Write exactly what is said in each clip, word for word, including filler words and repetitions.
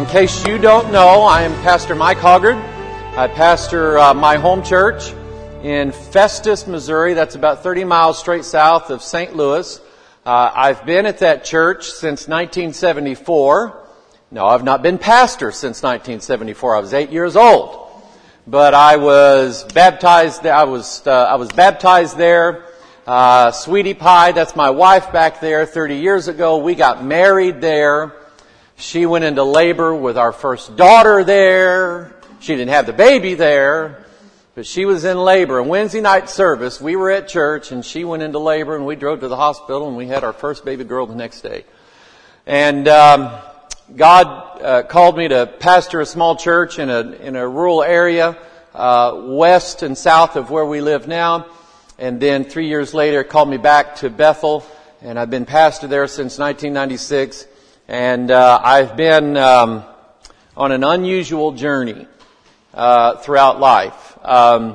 case you don't know, I am Pastor Mike Hoggard. I pastor uh, my home church in Festus, Missouri. That's about thirty miles straight south of Saint Louis. Uh, I've been at that church since nineteen seventy-four. No, I've not been pastor since nineteen seventy-four. I was eight years old. But I was baptized there. I was, uh, I was baptized there. Uh, Sweetie Pie, that's my wife back there thirty years ago. We got married there. She went into labor with our first daughter there. She didn't have the baby there, but she was in labor. And Wednesday night service, we were at church and she went into labor and we drove to the hospital and we had our first baby girl the next day. And, um, God, uh, called me to pastor a small church in a, in a rural area, uh, west and south of where we live now. And then three years later, called me back to Bethel, and I've been pastor there since nineteen ninety-six. And uh, I've been um, on an unusual journey uh, throughout life. Um,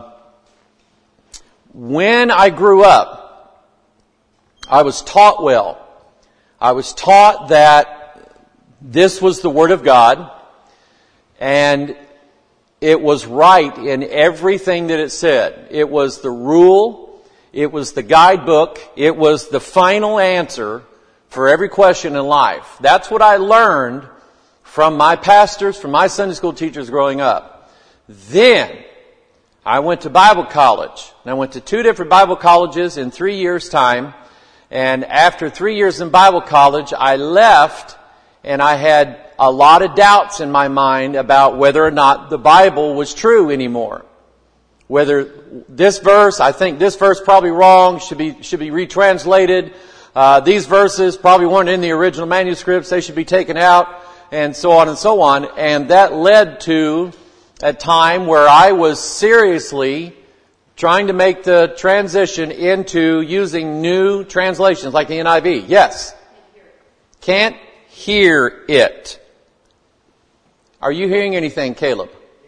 when I grew up, I was taught well. I was taught that this was the Word of God, and it was right in everything that it said. It was the rule. It was the guidebook. It was the final answer for every question in life. That's what I learned from my pastors, from my Sunday school teachers growing up. Then I went to Bible college. And I went to two different Bible colleges in three years' time. And after three years in Bible college, I left and I had a lot of doubts in my mind about whether or not the Bible was true anymore. Whether this verse, I think this verse probably wrong, should be, should be retranslated. Uh, these verses probably weren't in the original manuscripts. They should be taken out, and so on and so on. And that led to a time where I was seriously trying to make the transition into using new translations like the N I V. Yes. Can't hear it. Are you hearing anything, Caleb?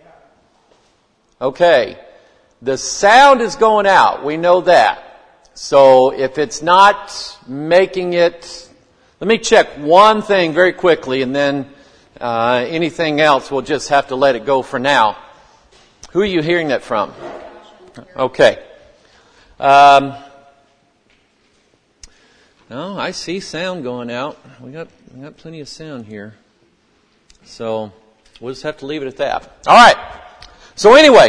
Okay. The sound is going out. We know that. So if it's not making it, let me check one thing very quickly, and then uh, anything else we'll just have to let it go for now. Who are you hearing that from? Okay. Um, no, I see sound going out. We got we got plenty of sound here. So we'll just have to leave it at that. All right. So anyway.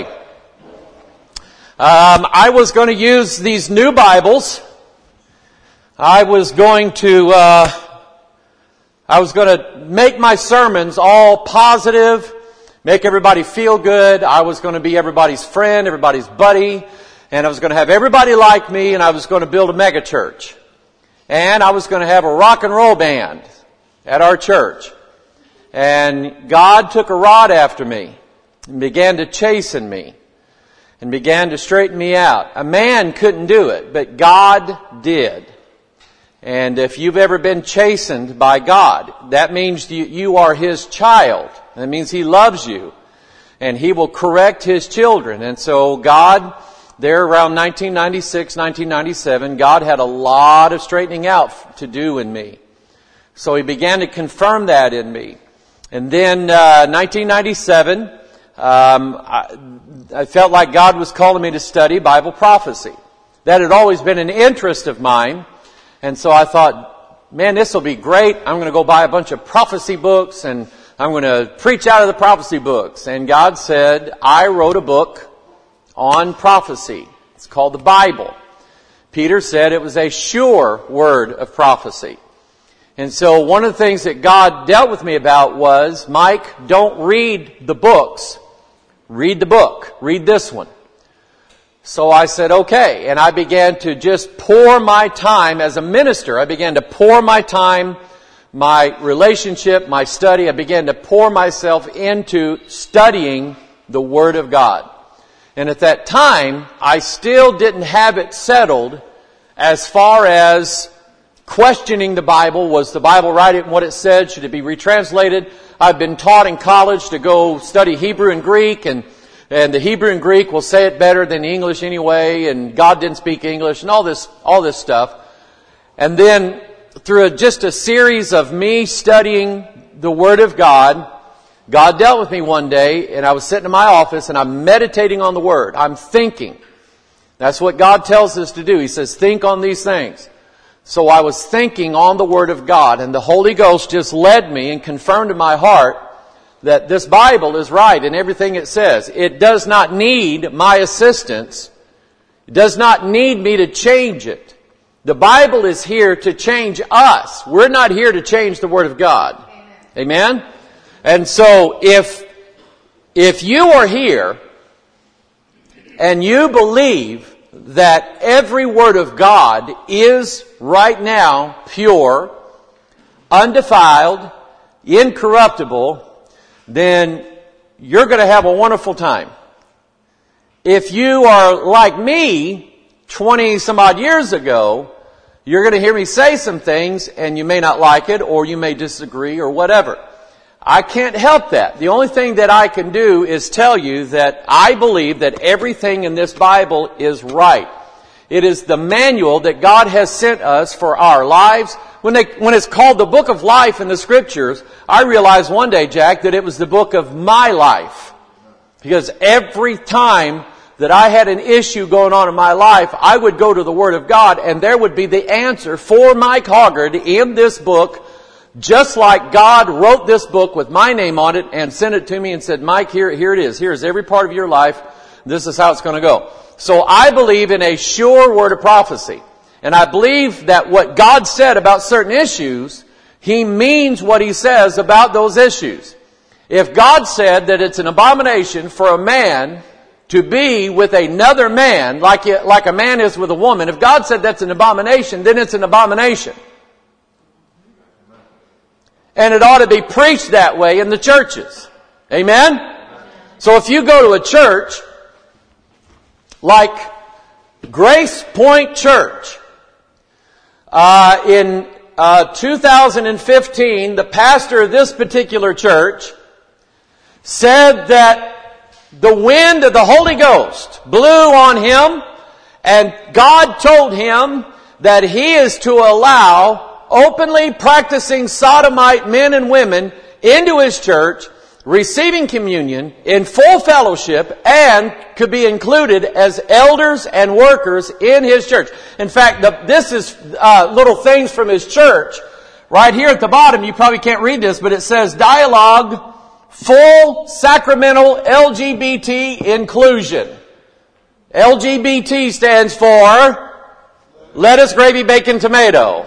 Um, I was going to use these new Bibles. I was going to, uh, I was going to make my sermons all positive, make everybody feel good. I was going to be everybody's friend, everybody's buddy, and I was going to have everybody like me, and I was going to build a mega church. And I was going to have a rock and roll band at our church. And God took a rod after me and began to chasten me. And began to straighten me out. A man couldn't do it, but God did. And if you've ever been chastened by God, that means you, you are His child. That means He loves you. And He will correct His children. And so God, there around nineteen ninety-six, nineteen ninety-seven, God had a lot of straightening out to do in me. So He began to confirm that in me. And then uh, nineteen ninety-seven, um, I, I felt like God was calling me to study Bible prophecy. That had always been an interest of mine. And so I thought, man, this will be great. I'm going to go buy a bunch of prophecy books and I'm going to preach out of the prophecy books. And God said, I wrote a book on prophecy. It's called the Bible. Peter said it was a sure word of prophecy. And so one of the things that God dealt with me about was, Mike, don't read the books. Read the book. Read this one. So I said, okay. And I began to just pour my time as a minister. I began to pour my time, my relationship, my study. I began to pour myself into studying the Word of God. And at that time, I still didn't have it settled as far as questioning the Bible. Was the Bible right in what it said? Should it be retranslated? I've been taught in college to go study Hebrew and Greek, and and the Hebrew and Greek will say it better than the English anyway, and God didn't speak English, and all this all this stuff. And then through a, just a series of me studying the Word of God, God dealt with me one day, and I was sitting in my office, and I'm meditating on the Word. I'm thinking. That's what God tells us to do. He says, think on these things. So I was thinking on the Word of God, and the Holy Ghost just led me and confirmed in my heart that this Bible is right in everything it says. It does not need my assistance. It does not need me to change it. The Bible is here to change us. We're not here to change the Word of God. Amen? Amen? And so if, if you are here and you believe that every Word of God is right now pure, undefiled, incorruptible, then you're going to have a wonderful time. If you are like me, twenty some odd years ago, you're going to hear me say some things and you may not like it or you may disagree or whatever. I can't help that. The only thing that I can do is tell you that I believe that everything in this Bible is right. It is the manual that God has sent us for our lives. When they, when it's called the book of life in the Scriptures, I realized one day, Jack, that it was the book of my life. Because every time that I had an issue going on in my life, I would go to the Word of God and there would be the answer for Mike Hoggard in this book, just like God wrote this book with my name on it and sent it to me and said, Mike, here, here it is. Here's every part of your life. This is how it's going to go. So I believe in a sure word of prophecy. And I believe that what God said about certain issues, He means what He says about those issues. If God said that it's an abomination for a man to be with another man, like, like a man is with a woman, if God said that's an abomination, then it's an abomination. And it ought to be preached that way in the churches. Amen? So if you go to a church like Grace Point Church, uh, in uh, two thousand fifteen, the pastor of this particular church said that the wind of the Holy Ghost blew on him, and God told him that He is to allow openly practicing sodomite men and women into His church, receiving communion in full fellowship, and could be included as elders and workers in His church. In fact, the, this is uh, little things from His church. Right here at the bottom, you probably can't read this, but it says, Dialogue, Full Sacramental L G B T Inclusion. L G B T stands for lettuce, gravy, bacon, tomato.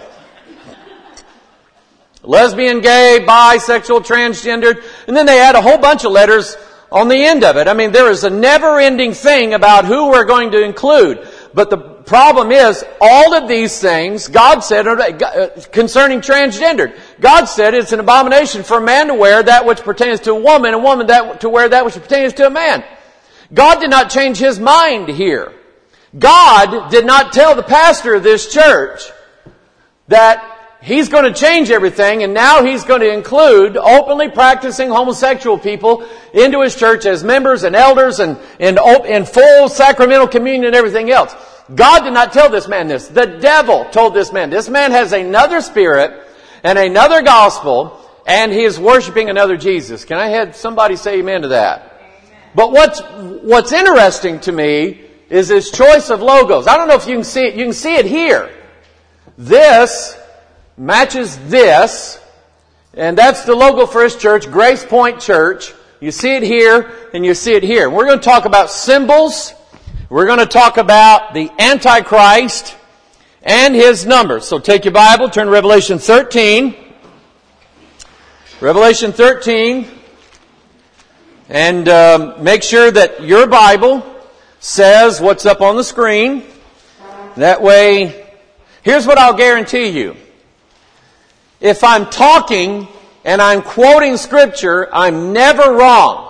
Lesbian, gay, bisexual, transgendered. And then they add a whole bunch of letters on the end of it. I mean, there is a never-ending thing about who we're going to include. But the problem is, all of these things, God said, concerning transgendered, God said it's an abomination for a man to wear that which pertains to a woman, and a woman that, to wear that which pertains to a man. God did not change His mind here. God did not tell the pastor of this church that He's going to change everything, and now He's going to include openly practicing homosexual people into His church as members and elders and in in full sacramental communion and everything else. God did not tell this man this. The devil told this man. This man has another spirit and another gospel, and he is worshiping another Jesus. Can I have somebody say amen to that? Amen. But what's what's interesting to me is His choice of logos. I don't know if you can see it. You can see it here. This matches this, and that's the logo for His church, Grace Point Church. You see it here, and you see it here. We're going to talk about symbols. We're going to talk about the Antichrist and his numbers. So take your Bible, turn to Revelation thirteen. Revelation thirteen. And um, make sure that your Bible says what's up on the screen. That way, here's what I'll guarantee you. If I'm talking and I'm quoting Scripture, I'm never wrong.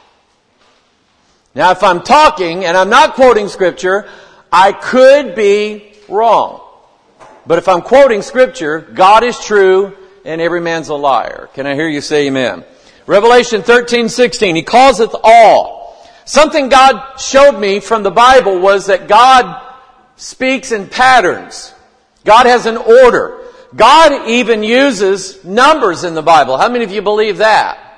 Now, if I'm talking and I'm not quoting Scripture, I could be wrong. But if I'm quoting Scripture, God is true and every man's a liar. Can I hear you say amen? Revelation thirteen sixteen, He causeth all. Something God showed me from the Bible was that God speaks in patterns. God has an order. God even uses numbers in the Bible. How many of you believe that?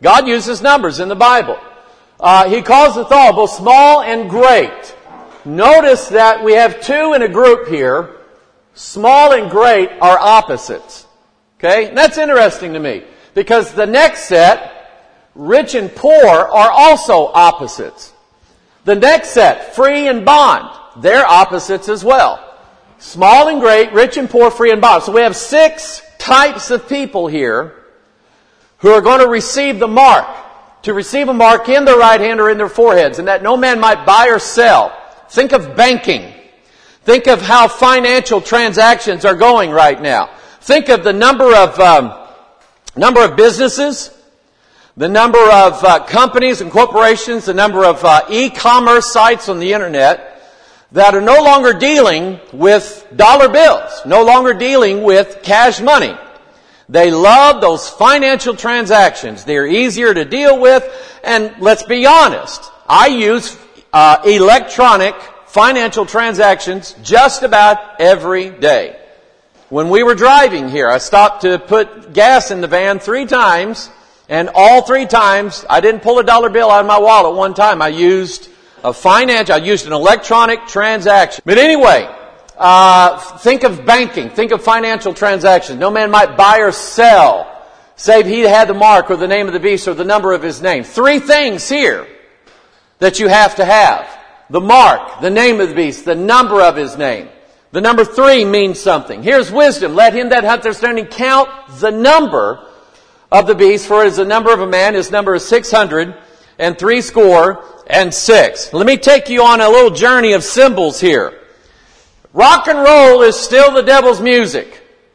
God uses numbers in the Bible. Uh, he calls it all, both small and great. Notice that we have two in a group here. Small and great are opposites. Okay? And that's interesting to me. Because the next set, rich and poor, are also opposites. The next set, free and bond, they're opposites as well. Small and great, rich and poor, free and bond. So we have six types of people here who are going to receive the mark. To receive a mark in their right hand or in their foreheads, and that no man might buy or sell. Think of banking. Think of how financial transactions are going right now. Think of the number of um, number of businesses, the number of uh, companies and corporations, the number of uh, e-commerce sites on the internet that are no longer dealing with dollar bills, no longer dealing with cash money. They love those financial transactions. They're easier to deal with. And let's be honest, I use uh, electronic financial transactions just about every day. When we were driving here, I stopped to put gas in the van three times, and all three times, I didn't pull a dollar bill out of my wallet one time. I used a financial, I used an electronic transaction. But anyway, Uh, think of banking. Think of financial transactions. No man might buy or sell, save he had the mark or the name of the beast or the number of his name. Three things here that you have to have. The mark, the name of the beast, the number of his name. The number three means something. Here's wisdom. Let him that hath understanding count the number of the beast, for it is the number of a man. His number is six hundred and three score and six. Let me take you on a little journey of symbols here. Rock and roll is still the devil's music.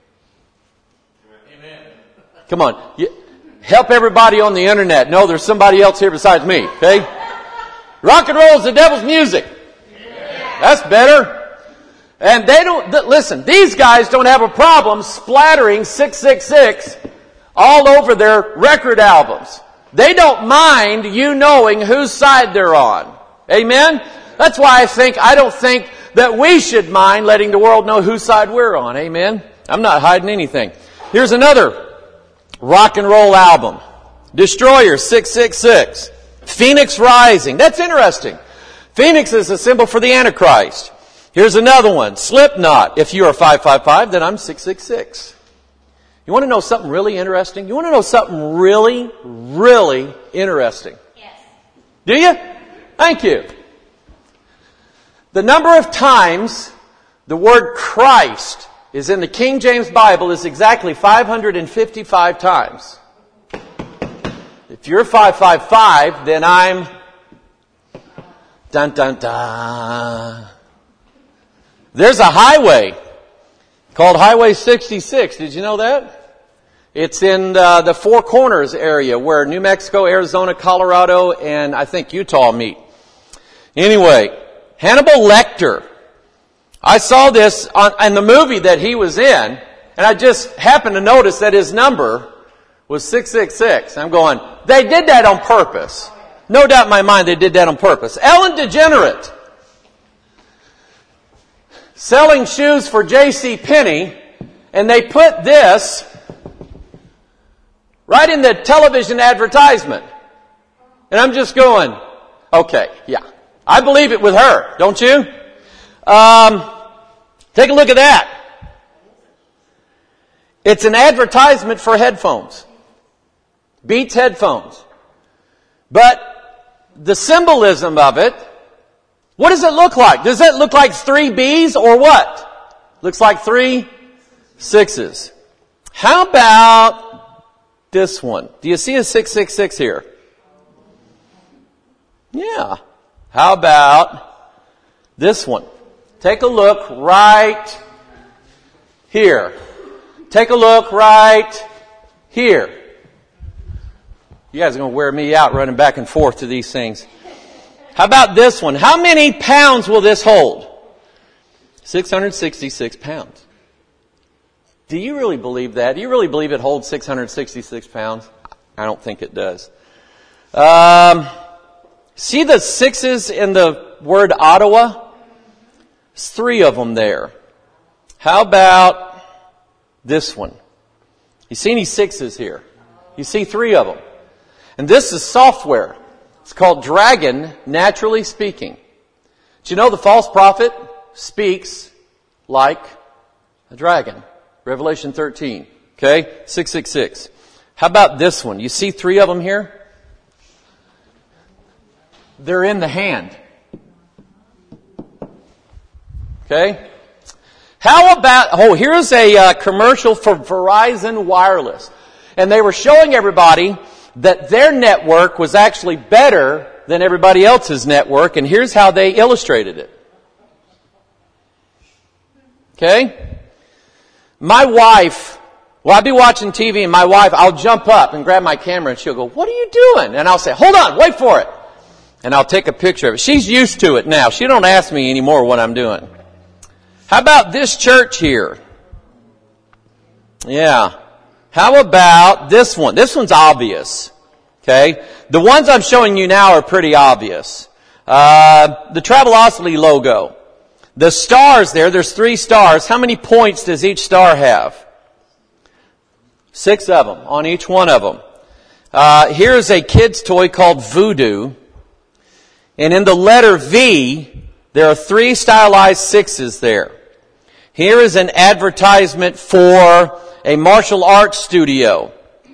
Amen. Come on. You, help everybody on the internet know there's somebody else here besides me. Okay? Rock and roll is the devil's music. Amen. That's better. And they don't, th- listen, these guys don't have a problem splattering six six six all over their record albums. They don't mind you knowing whose side they're on. Amen? That's why I think, I don't think that we should mind letting the world know whose side we're on. Amen? I'm not hiding anything. Here's another rock and roll album. Destroyer six six six. Phoenix Rising. That's interesting. Phoenix is a symbol for the Antichrist. Here's another one. Slipknot. If you're five five five, then I'm six six six. You want to know something really interesting? You want to know something really, really interesting? Yes. Do you? Thank you. The number of times the word Christ is in the King James Bible is exactly five hundred fifty-five times. If you're five five five, then I'm dun dun dun. There's a highway called Highway sixty-six. Did you know that? It's in uh, the Four Corners area where New Mexico, Arizona, Colorado, and I think Utah meet. Anyway, Hannibal Lecter. I saw this on, in the movie that he was in, and I just happened to notice that his number was six six six. I'm going, they did that on purpose. No doubt in my mind they did that on purpose. Ellen DeGenerate. Selling shoes for J C Penney, and they put this right in the television advertisement. And I'm just going, okay, yeah. I believe it with her, don't you? Um, take a look at that. It's an advertisement for headphones. Beats headphones. But the symbolism of it, what does it look like? Does it look like three B's or what? Looks like three sixes. How about this one? Do you see a six six six here? Yeah. How about this one? Take a look right here. Take a look right here. You guys are going to wear me out running back and forth to these things. How about this one? How many pounds will this hold? six hundred sixty-six pounds. Do you really believe that? Do you really believe it holds six hundred sixty-six pounds? I don't think it does. Um... See the sixes in the word Ottawa? There's three of them there. How about this one? You see any sixes here? You see three of them. And this is software. It's called Dragon Naturally Speaking. Do you know the false prophet speaks like a dragon? Revelation thirteen. Okay? six six six. How about this one? You see three of them here? They're in the hand. Okay? How about, oh, here's a uh, commercial for Verizon Wireless. And they were showing everybody that their network was actually better than everybody else's network. And here's how they illustrated it. Okay? My wife, well, I'll be watching T V and my wife, I'll jump up and grab my camera and she'll go, "What are you doing?" And I'll say, "Hold on, wait for it." And I'll take a picture of it. She's used to it now. She don't ask me anymore what I'm doing. How about this church here? Yeah. How about this one? This one's obvious. Okay? The ones I'm showing you now are pretty obvious. Uh, the Travelocity logo. The stars there, there's three stars. How many points does each star have? Six of them on each one of them. Uh, here's a kid's toy called Voodoo. And in the letter V, there are three stylized sixes there. Here is an advertisement for a martial arts studio.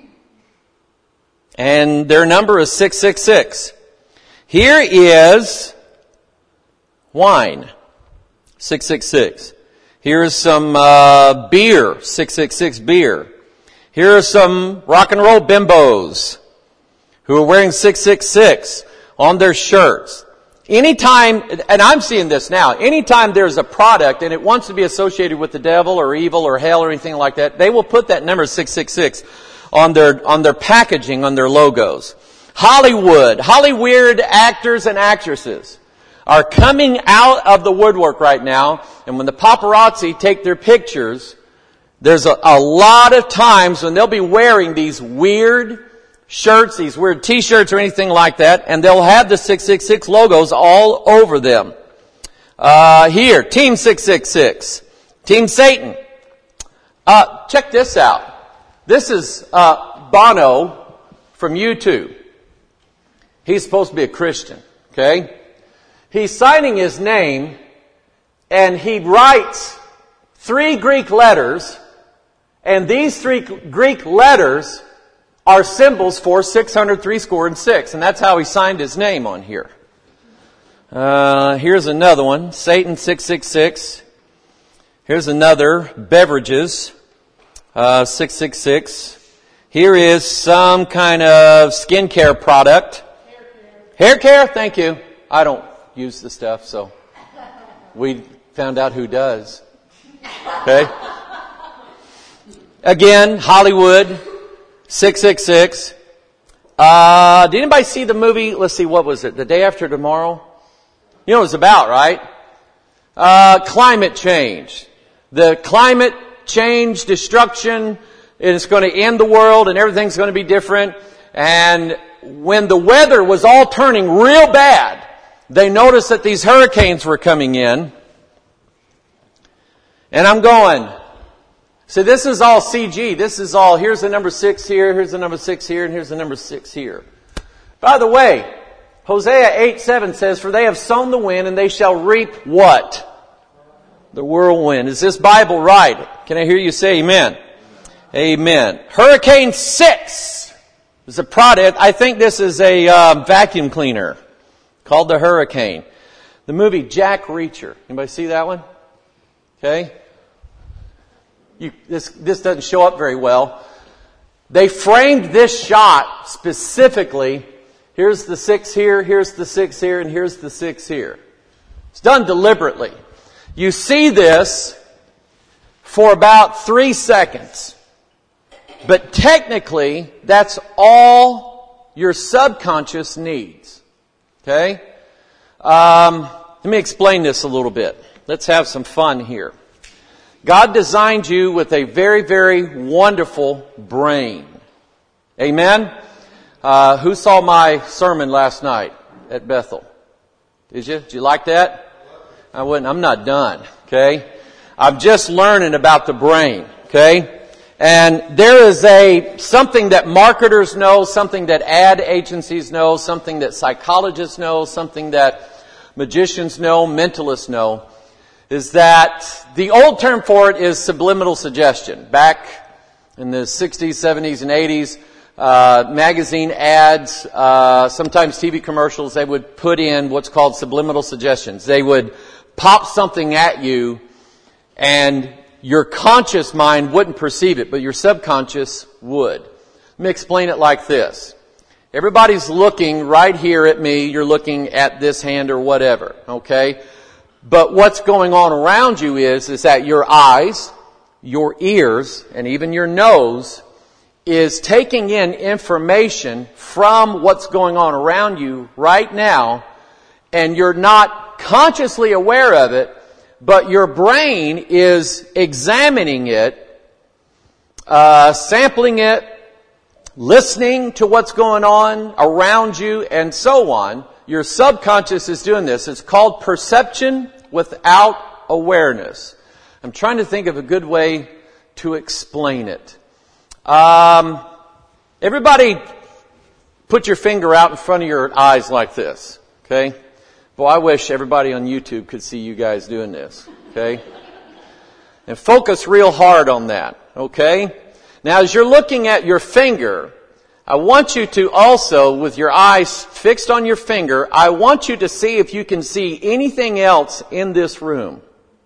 And their number is six six six. Here is wine. six six six. Here is some uh, beer. six six six beer. Here are some rock and roll bimbos who are wearing six six six on their shirts. Anytime, and I'm seeing this now, anytime there's a product and it wants to be associated with the devil or evil or hell or anything like that, they will put that number six six six on their, on their packaging, on their logos. Hollywood, Hollywood actors and actresses are coming out of the woodwork right now, and when the paparazzi take their pictures, there's a, a lot of times when they'll be wearing these weird shirts, these weird t-shirts or anything like that, and they'll have the six six six logos all over them. Uh, here, Team six six six. Team Satan. Uh, check this out. This is, uh, Bono from U two. He's supposed to be a Christian, okay? He's signing his name, and he writes three Greek letters, and these three Greek letters are symbols for six hundred, three score, and six. And that's how he signed his name on here. Uh, here's another one. Satan six six six. Here's another. Beverages. Uh, six six six. Here is some kind of skincare product. Hair care. Hair care? Thank you. I don't use the stuff, so we found out who does. Okay? Again, Hollywood. six six six. Uh, did anybody see the movie? Let's see, what was it? The Day After Tomorrow? You know what it's about, right? Uh, climate change. The climate change, destruction, it's going to end the world and everything's going to be different. And when the weather was all turning real bad, they noticed that these hurricanes were coming in. And I'm going, so this is all C G. This is all, here's the number six here, here's the number six here, and here's the number six here. By the way, Hosea eight seven says, "For they have sown the wind, and they shall reap" what? The whirlwind. Is this Bible right? Can I hear you say amen? Amen. Hurricane six is a product. I think this is a uh, vacuum cleaner called the Hurricane. The movie Jack Reacher. Anybody see that one? Okay. You, this, this doesn't show up very well. They framed this shot specifically. Here's the six here, here's the six here, and here's the six here. It's done deliberately. You see this for about three seconds. But technically, that's all your subconscious needs. Okay? Um, let me explain this a little bit. Let's have some fun here. God designed you with a very, very wonderful brain. Amen? Uh, who saw my sermon last night at Bethel? Did you? Did you like that? I wouldn't. I'm not done. Okay? I'm just learning about the brain. Okay? And there is a something that marketers know, something that ad agencies know, something that psychologists know, something that magicians know, mentalists know, is that the old term for it is subliminal suggestion. Back in the sixties, seventies, and eighties, uh, magazine ads, uh, sometimes T V commercials, they would put in what's called subliminal suggestions. They would pop something at you, and your conscious mind wouldn't perceive it, but your subconscious would. Let me explain it like this. Everybody's looking right here at me. You're looking at this hand or whatever, okay? But what's going on around you is, is that your eyes, your ears, and even your nose is taking in information from what's going on around you right now, and you're not consciously aware of it, but your brain is examining it, uh, sampling it, listening to what's going on around you, and so on. Your subconscious is doing this. It's called perception without awareness. I'm trying to think of a good way to explain it. Um, everybody put your finger out in front of your eyes like this, okay? Boy, I wish everybody on YouTube could see you guys doing this, okay? And focus real hard on that, okay? Now, as you're looking at your finger, I want you to also, with your eyes fixed on your finger, I want you to see if you can see anything else in this room.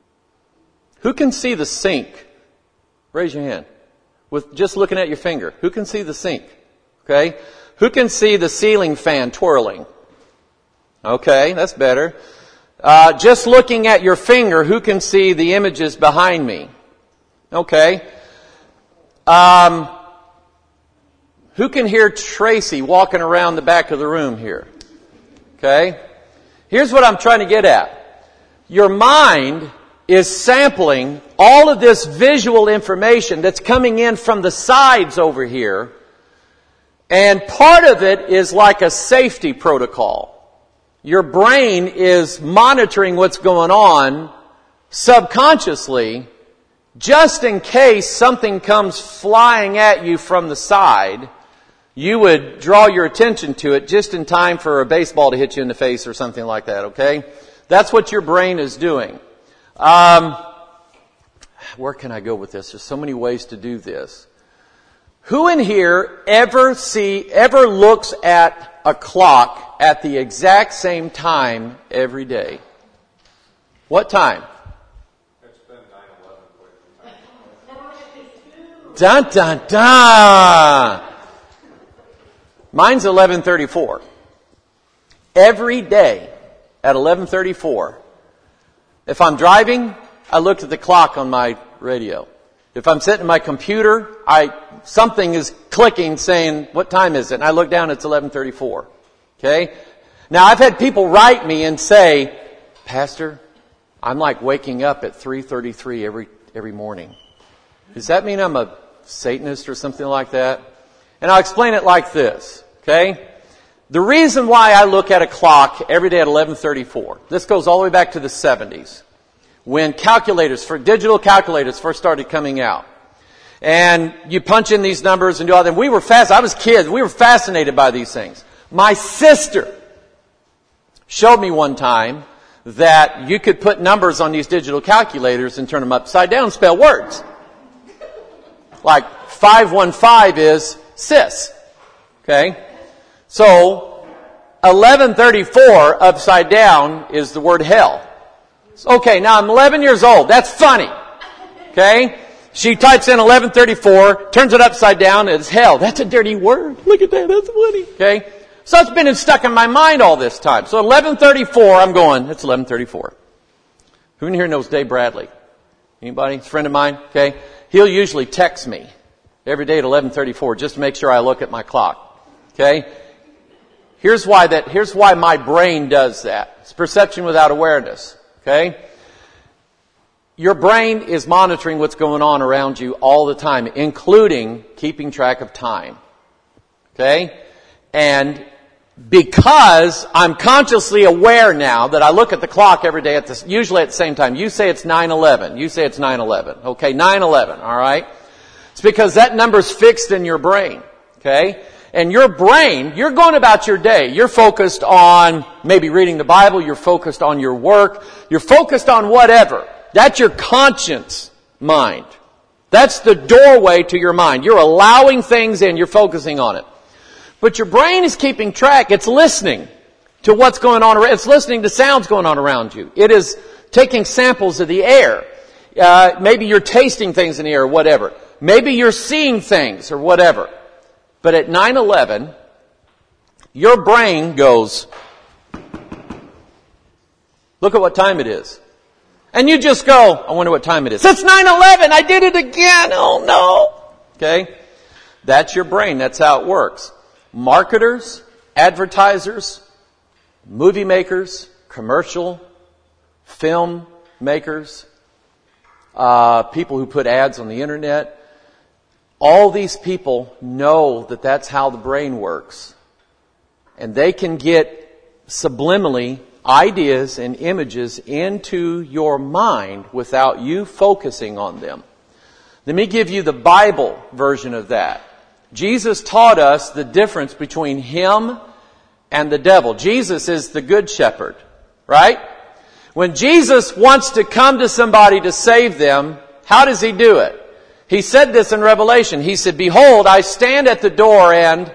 Who can see the sink? Raise your hand. With just looking at your finger. Who can see the sink? Okay? Who can see the ceiling fan twirling? Okay, that's better. Uh, just looking at your finger, who can see the images behind me? Okay. Um, who can hear Tracy walking around the back of the room here? Okay. Here's what I'm trying to get at. Your mind is sampling all of this visual information that's coming in from the sides over here, and part of it is like a safety protocol. Your brain is monitoring what's going on subconsciously just in case something comes flying at you from the side. You would draw your attention to it just in time for a baseball to hit you in the face or something like that, okay? That's what your brain is doing. Um, where can I go with this? There's so many ways to do this. Who in here ever see, ever looks at a clock at the exact same time every day? What time? It's been nine eleven. Dun, dun, dun! Mine's eleven thirty-four. Every day at eleven thirty-four. If I'm driving, I look at the clock on my radio. If I'm sitting at my computer, I something is clicking saying, what time is it? And I look down, it's eleven thirty-four. Okay? Now, I've had people write me and say, Pastor, I'm like waking up at three thirty-three every every morning. Does that mean I'm a Satanist or something like that? And I'll explain it like this. Okay? The reason why I look at a clock every day at eleven thirty-four, this goes all the way back to the seventies. When calculators, for digital calculators first started coming out. And you punch in these numbers and do all that. We were fast. I was kids. We were fascinated by these things. My sister showed me one time that you could put numbers on these digital calculators and turn them upside down and spell words. Like five one five is sis. Okay? So eleven thirty-four upside down is the word hell. Okay, now I'm eleven years old. That's funny. Okay? She types in eleven thirty-four, turns it upside down, it's hell. That's a dirty word. Look at that. That's funny. Okay? So it's been stuck in my mind all this time. So eleven thirty-four, I'm going, it's eleven thirty-four. Who in here knows Dave Bradley? Anybody? He's a friend of mine. Okay? He'll usually text me every day at eleven thirty-four just to make sure I look at my clock. Okay? Here's why that, here's why my brain does that. It's perception without awareness. Okay? Your brain is monitoring what's going on around you all the time, including keeping track of time. Okay? And because I'm consciously aware now that I look at the clock every day at the, usually at the same time. You say it's nine eleven. You say it's nine eleven. Okay, nine eleven, all right? It's because that number's fixed in your brain. Okay? And your brain, you're going about your day. You're focused on maybe reading the Bible. You're focused on your work. You're focused on whatever. That's your conscience mind. That's the doorway to your mind. You're allowing things in. You're focusing on it. But your brain is keeping track. It's listening to what's going on. It's listening to sounds going on around you. It is taking samples of the air. Uh, maybe you're tasting things in the air or whatever. Maybe you're seeing things or whatever. But at nine eleven, your brain goes, look at what time it is. And you just go, I wonder what time it is. It's nine eleven, I did it again, oh no. Okay? That's your brain, that's how it works. Marketers, advertisers, movie makers, commercial, film makers, uh, people who put ads on the internet, all these people know that that's how the brain works. And they can get subliminally ideas and images into your mind without you focusing on them. Let me give you the Bible version of that. Jesus taught us the difference between him and the devil. Jesus is the good shepherd, right? When Jesus wants to come to somebody to save them, how does he do it? He said this in Revelation. He said, behold, I stand at the door and...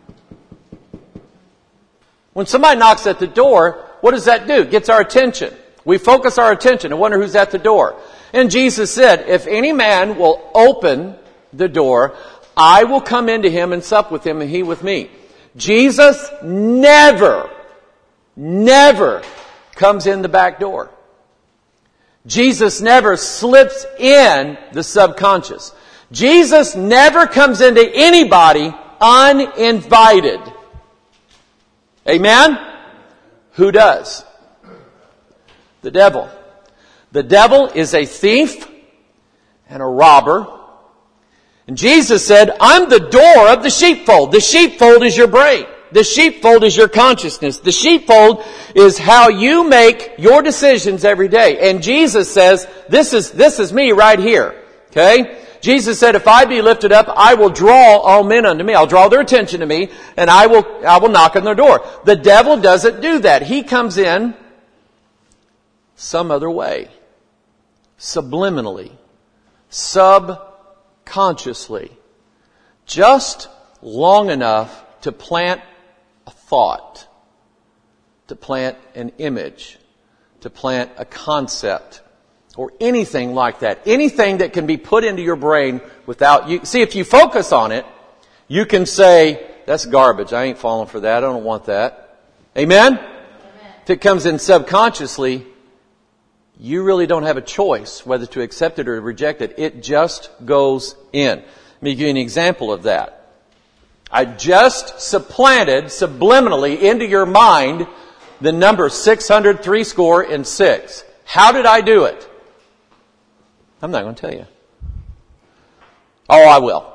When somebody knocks at the door, what does that do? It gets our attention. We focus our attention and wonder who's at the door. And Jesus said, if any man will open the door, I will come into him and sup with him and he with me. Jesus never, never comes in the back door. Jesus never slips in the subconscious. Jesus never comes into anybody uninvited. Amen? Who does? The devil. The devil is a thief and a robber. And Jesus said, I'm the door of the sheepfold. The sheepfold is your brain. The sheepfold is your consciousness. The sheepfold is how you make your decisions every day. And Jesus says, this is, this is me right here. Okay? Jesus said, if I be lifted up, I will draw all men unto me. I'll draw their attention to me, and I will, I will knock on their door. The devil doesn't do that. He comes in some other way. Subliminally. Subconsciously. Just long enough to plant a thought, to plant an image, to plant a concept, or anything like that. Anything that can be put into your brain without you. See, if you focus on it, you can say, that's garbage. I ain't falling for that. I don't want that. Amen? Amen. If it comes in subconsciously, you really don't have a choice whether to accept it or reject it. It just goes in. Let me give you an example of that. I just supplanted subliminally into your mind the number six hundred, three score, and six. How did I do it? I'm not going to tell you. Oh, I will.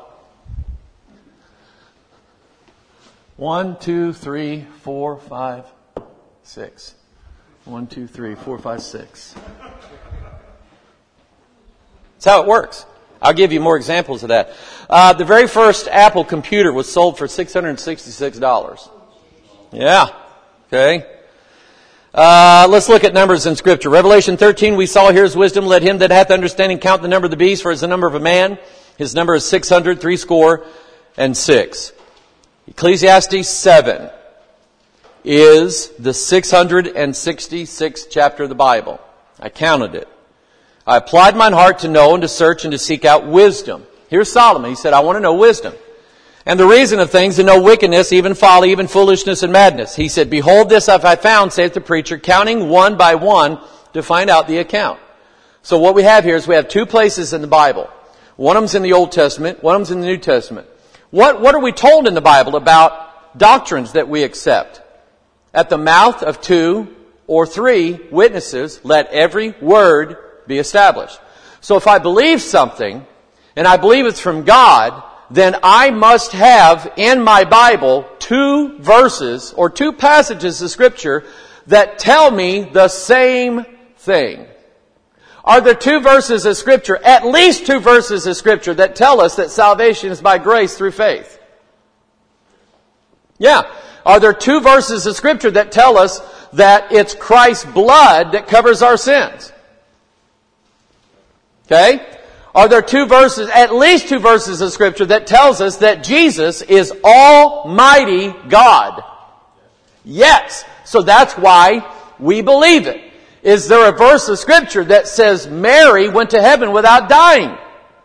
One, two, three, four, five, six. One, two, three, four, five, six. That's how it works. I'll give you more examples of that. Uh, the very first Apple computer was sold for six hundred sixty-six dollars. Yeah. Okay. Uh, let's look at numbers in Scripture. Revelation thirteen, we saw, here's wisdom. Let him that hath understanding count the number of the beast, for it is the number of a man. His number is six hundred, three score, and six. Ecclesiastes seven is the six hundred sixty-sixth chapter of the Bible. I counted it. I applied mine heart to know and to search and to seek out wisdom. Here's Solomon. He said, I want to know wisdom. And the reason of things, to know wickedness, even folly, even foolishness and madness. He said, behold, this have I found, saith the preacher, counting one by one to find out the account. So what we have here is we have two places in the Bible. One of them's in the Old Testament, one of them's in the New Testament. What, what are we told in the Bible about doctrines that we accept? At the mouth of two or three witnesses, let every word be established. So if I believe something, and I believe it's from God, then I must have in my Bible two verses or two passages of Scripture that tell me the same thing. Are there two verses of Scripture, at least two verses of Scripture, that tell us that salvation is by grace through faith? Yeah. Are there two verses of Scripture that tell us that it's Christ's blood that covers our sins? Okay? Are there two verses, at least two verses of Scripture that tells us that Jesus is Almighty God? Yes. So that's why we believe it. Is there a verse of Scripture that says Mary went to heaven without dying?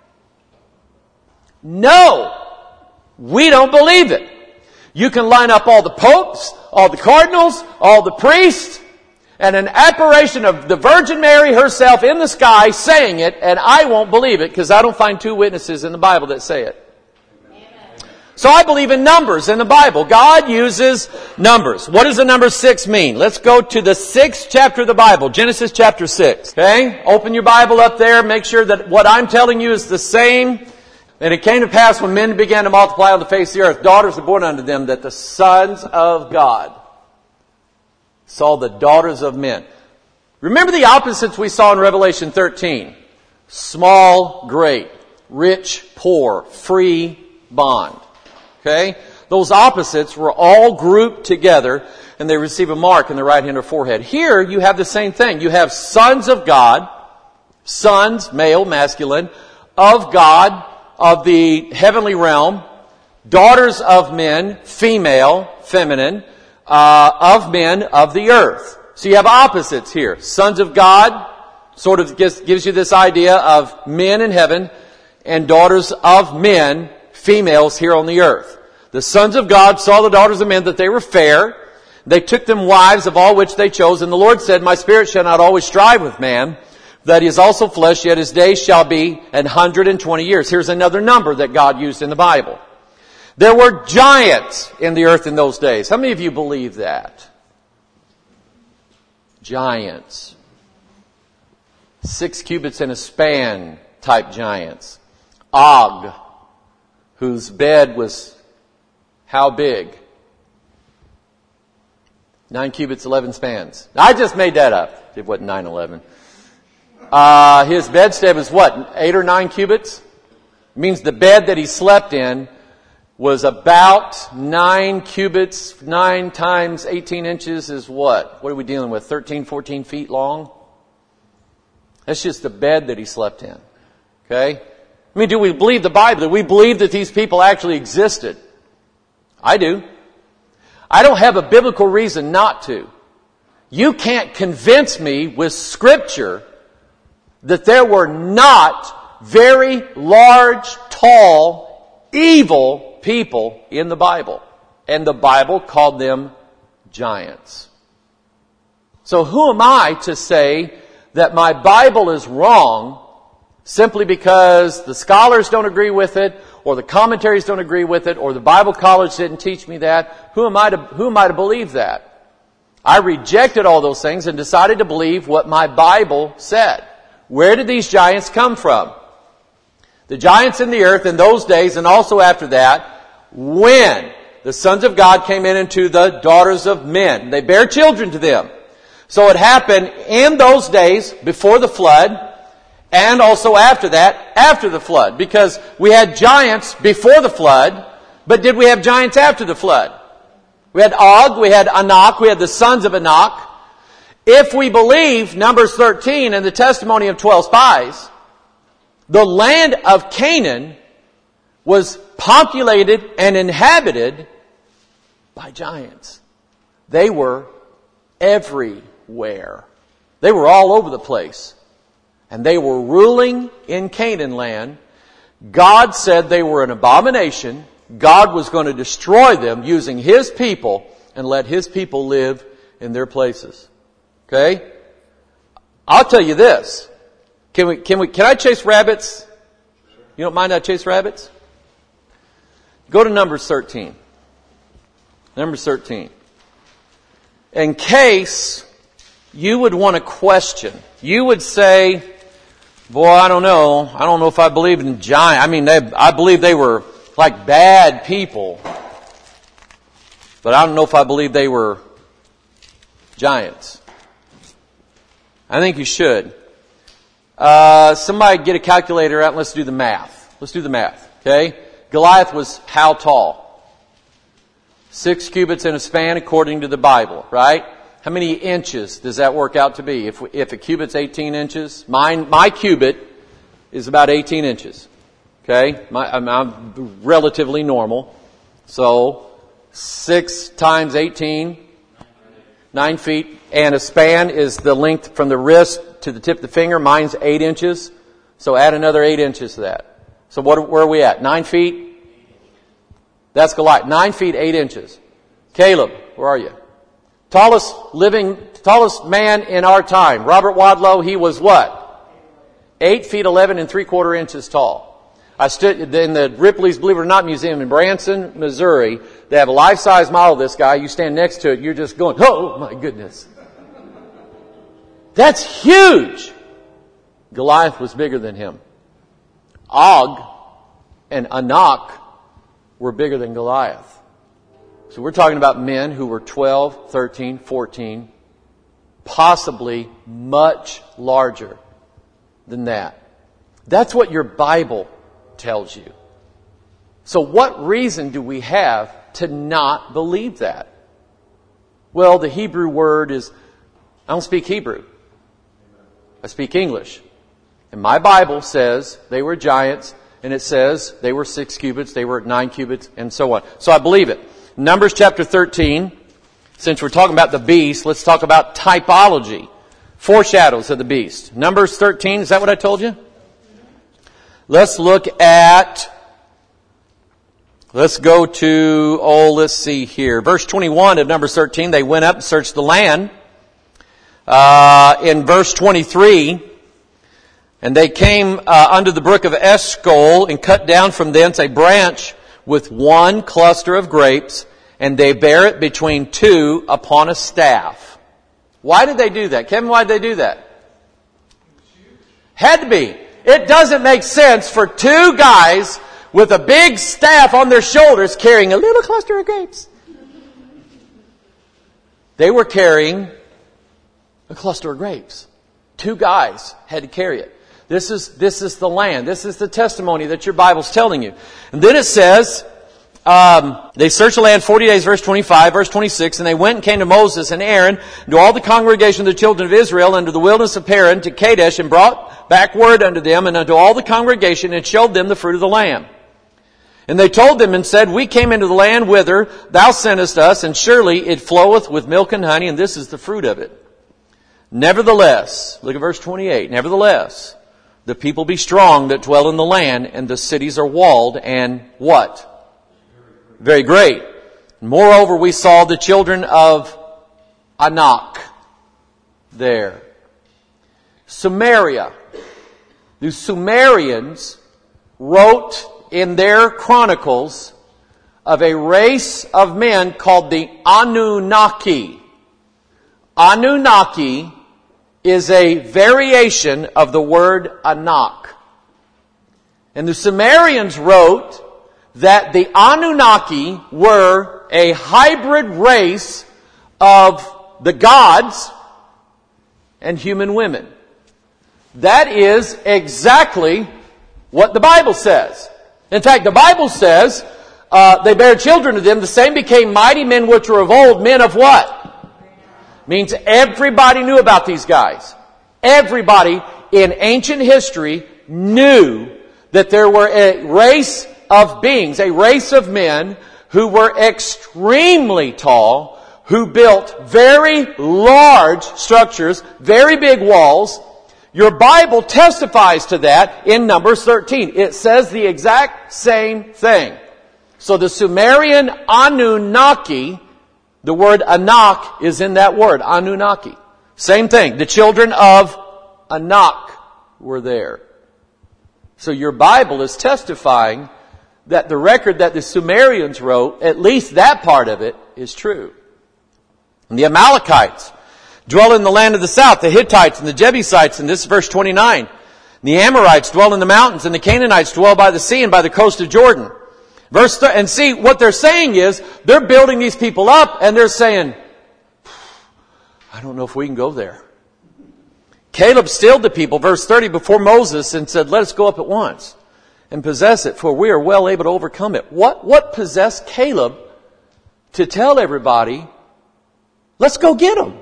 No. We don't believe it. You can line up all the popes, all the cardinals, all the priests, and an apparition of the Virgin Mary herself in the sky saying it, and I won't believe it because I don't find two witnesses in the Bible that say it. So I believe in numbers in the Bible. God uses numbers. What does the number six mean? Let's go to the sixth chapter of the Bible, Genesis chapter six. Okay? Open your Bible up there. Make sure that what I'm telling you is the same. And it came to pass when men began to multiply on the face of the earth, daughters were born unto them, that the sons of God saw the daughters of men. Remember the opposites we saw in Revelation thirteen. Small, great. Rich, poor. Free, bond. Okay? Those opposites were all grouped together and they receive a mark in the right hand or forehead. Here you have the same thing. You have sons of God, sons, male, masculine, of God, of the heavenly realm, daughters of men, female, feminine, uh, of men of the earth. So you have opposites here. Sons of God sort of gives, gives you this idea of men in heaven, and daughters of men, females here on the earth. The sons of God saw the daughters of men that they were fair. They took them wives of all which they chose. And the Lord said, My spirit shall not always strive with man, that he is also flesh, yet his days shall be an hundred and twenty years. Here's another number that God used in the Bible. There were giants in the earth in those days. How many of you believe that? Giants. Six cubits in a span type giants. Og, whose bed was how big? Nine cubits, eleven spans. I just made that up. It wasn't nine eleven. Uh, his bedstead was what? Eight or nine cubits? It means the bed that he slept in was about nine cubits. Nine times eighteen inches is what? What are we dealing with? thirteen, fourteen feet long? That's just the bed that he slept in. Okay? I mean, do we believe the Bible? Do we believe that these people actually existed? I do. I don't have a biblical reason not to. You can't convince me with Scripture that there were not very large, tall, evil people in the Bible. And the Bible called them giants. So who am I to say that my Bible is wrong simply because the scholars don't agree with it, or the commentaries don't agree with it, or the Bible college didn't teach me that? Who am I to, who am I to believe that? I rejected all those things and decided to believe what my Bible said. Where did these giants come from? The giants in the earth in those days, and also after that, when the sons of God came in into the daughters of men. They bare children to them. So it happened in those days before the flood, and also after that, after the flood. Because we had giants before the flood, but did we have giants after the flood? We had Og, we had Anak, we had the sons of Anak. If we believe Numbers thirteen and the testimony of twelve spies, the land of Canaan was populated and inhabited by giants. They were everywhere. They were all over the place. And they were ruling in Canaan land. God said they were an abomination. God was going to destroy them using His people and let His people live in their places. Okay? I'll tell you this. Can we, can we, can I chase rabbits? You don't mind I chase rabbits? Go to Numbers thirteen. Numbers thirteen. In case you would want to question, you would say, boy, I don't know. I don't know if I believe in giants. I mean, they, I believe they were like bad people. But I don't know if I believe they were giants. I think you should. Uh, somebody get a calculator out and let's do the math. Let's do the math, okay? Goliath was how tall? Six cubits in a span according to the Bible, right? How many inches does that work out to be? If, if a cubit's eighteen inches, mine, my cubit is about eighteen inches. Okay? My, I'm, I'm relatively normal. So, six times eighteen, nine feet. And a span is the length from the wrist to the tip of the finger. Mine's eight inches. So add another eight inches to that. So what, where are we at? Nine feet? That's Goliath. Nine feet, eight inches. Caleb, where are you? Tallest living, tallest man in our time. Robert Wadlow, he was what? Eight feet, eleven and three quarter inches tall. I stood in the Ripley's Believe It or Not Museum in Branson, Missouri. They have a life-size model of this guy. You stand next to it, you're just going, oh my goodness. That's huge. Goliath was bigger than him. Og and Anak were bigger than Goliath. So we're talking about men who were twelve, thirteen, fourteen, possibly much larger than that. That's what your Bible tells you. So what reason do we have to not believe that? Well, the Hebrew word is, I don't speak Hebrew. I speak English. And my Bible says they were giants, and it says they were six cubits, they were nine cubits, and so on. So I believe it. Numbers chapter thirteen, since we're talking about the beast, let's talk about typology. Foreshadows of the beast. Numbers thirteen, is that what I told you? Let's look at, let's go to, oh, let's see here. Verse twenty-one of Numbers thirteen, they went up and searched the land. Uh, in verse twenty-three, and they came uh, under the brook of Eshcol and cut down from thence a branch with one cluster of grapes, and they bare it between two upon a staff. Why did they do that? Kevin, why did they do that? Had to be. It doesn't make sense for two guys with a big staff on their shoulders carrying a little cluster of grapes. They were carrying a cluster of grapes. Two guys had to carry it. This is, this is the land. This is the testimony that your Bible's telling you. And then it says, um, they searched the land forty days, verse twenty-five, verse twenty-six, and they went and came to Moses and Aaron, and to all the congregation of the children of Israel, unto the wilderness of Paran, to Kadesh, and brought back word unto them, and unto all the congregation, and showed them the fruit of the land. And they told them and said, we came into the land whither thou sentest us, and surely it floweth with milk and honey, and this is the fruit of it. Nevertheless, look at verse twenty-eight, nevertheless, the people be strong that dwell in the land, and the cities are walled, and what? Very great. Moreover, we saw the children of Anak there. Samaria. The Sumerians wrote in their chronicles of a race of men called the Anunnaki. Anunnaki is a variation of the word Anak. And the Sumerians wrote that the Anunnaki were a hybrid race of the gods and human women. That is exactly what the Bible says. In fact, the Bible says, uh, they bare children to them, the same became mighty men which were of old, men of what? Means everybody knew about these guys. Everybody in ancient history knew that there were a race of beings, a race of men who were extremely tall, who built very large structures, very big walls. Your Bible testifies to that in Numbers thirteen. It says the exact same thing. So the Sumerian Anunnaki, the word Anak is in that word, Anunnaki. Same thing. The children of Anak were there. So your Bible is testifying that the record that the Sumerians wrote, at least that part of it, is true. And the Amalekites dwell in the land of the south, the Hittites and the Jebusites, and this is verse twenty-nine. The Amorites dwell in the mountains, and the Canaanites dwell by the sea and by the coast of Jordan. Verse th- and see, what they're saying is, they're building these people up, and they're saying, I don't know if we can go there. Caleb stilled the people, verse thirty, before Moses and said, let us go up at once and possess it, for we are well able to overcome it. What, what possessed Caleb to tell everybody, let's go get them?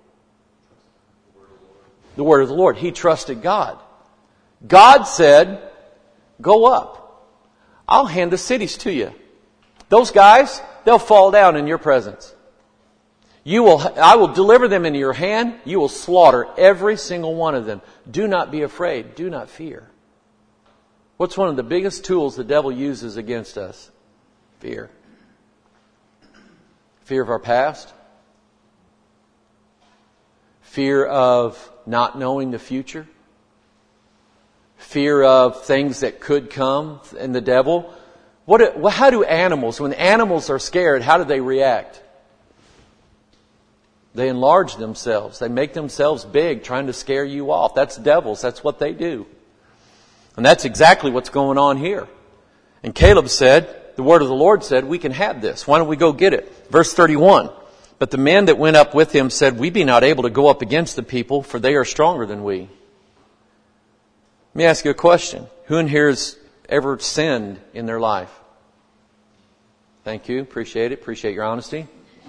The word of the Lord. He trusted God. God said, go up. I'll hand the cities to you. Those guys, they'll fall down in your presence. You will, I will deliver them into your hand. You will slaughter every single one of them. Do not be afraid. Do not fear. What's one of the biggest tools the devil uses against us? Fear. Fear of our past. Fear of not knowing the future. Fear of things that could come. And the devil, what? How do animals, when animals are scared, how do they react? They enlarge themselves. They make themselves big, trying to scare you off. That's devils. That's what they do. And that's exactly what's going on here. And Caleb said, the word of the Lord said, we can have this. Why don't we go get it? Verse thirty-one. But the men that went up with him said, we be not able to go up against the people, for they are stronger than we. Let me ask you a question. Who in here has ever sinned in their life? Thank you. Appreciate it. Appreciate your honesty.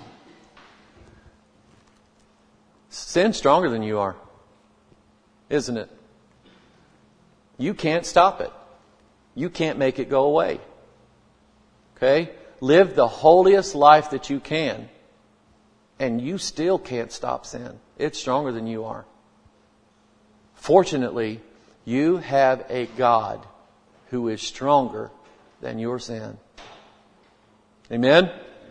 Sin's stronger than you are, isn't it? You can't stop it. You can't make it go away. Okay? Live the holiest life that you can, and you still can't stop sin. It's stronger than you are. Fortunately, you have a God who is stronger than your sin. Amen?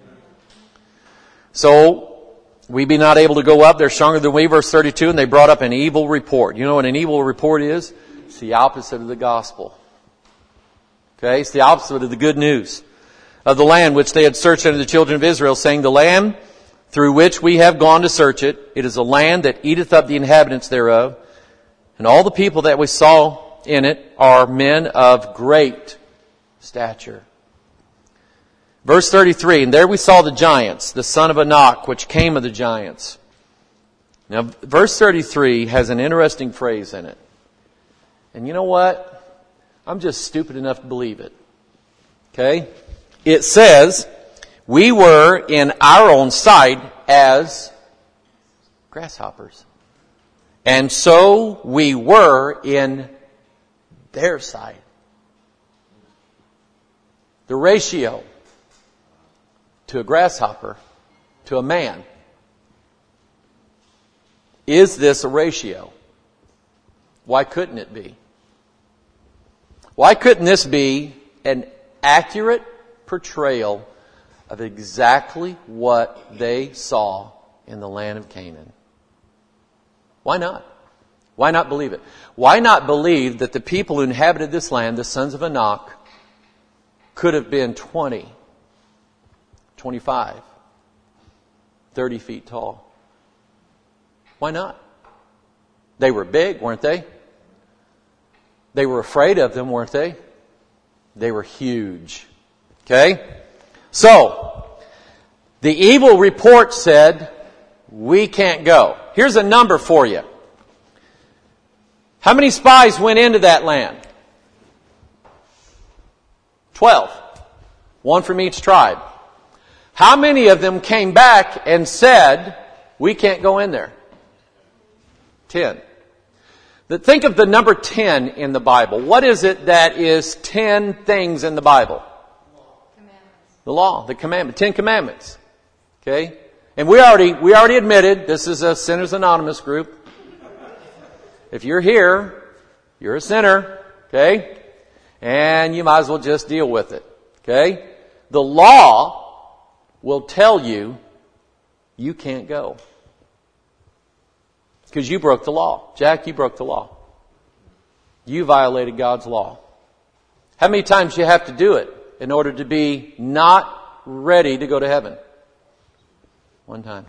So, we be not able to go up. They're stronger than we. Verse thirty-two, and they brought up an evil report. You know what an evil report is? It's the opposite of the gospel. Okay? It's the opposite of the good news. Of the land which they had searched unto the children of Israel, saying, the land through which we have gone to search it, it is a land that eateth up the inhabitants thereof. And all the people that we saw in it are men of great stature. Verse thirty-three, and there we saw the giants, the son of Anak, which came of the giants. Now, verse thirty-three has an interesting phrase in it. And you know what? I'm just stupid enough to believe it. Okay? It says, we were in our own sight as grasshoppers. And so we were in their sight. The ratio to a grasshopper to a man. Is this a ratio? Why couldn't it be? Why couldn't this be an accurate portrayal of exactly what they saw in the land of Canaan? Why not? Why not believe it? Why not believe that the people who inhabited this land, the sons of Anak, could have been twenty, twenty-five, thirty feet tall? Why not? They were big, weren't they? They were afraid of them, weren't they? They were huge. Okay? So, the evil report said, we can't go. Here's a number for you. How many spies went into that land? Twelve. One from each tribe. How many of them came back and said, we can't go in there? Ten. Think of the number ten in the Bible. What is it that is ten things in the Bible? The law, the commandment, Ten Commandments. Okay? And we already, we already admitted this is a Sinners Anonymous group. If you're here, you're a sinner. Okay? And you might as well just deal with it. Okay? The law will tell you you can't go. Because you broke the law. Jack, you broke the law. You violated God's law. How many times do you have to do it in order to be not ready to go to heaven? One time.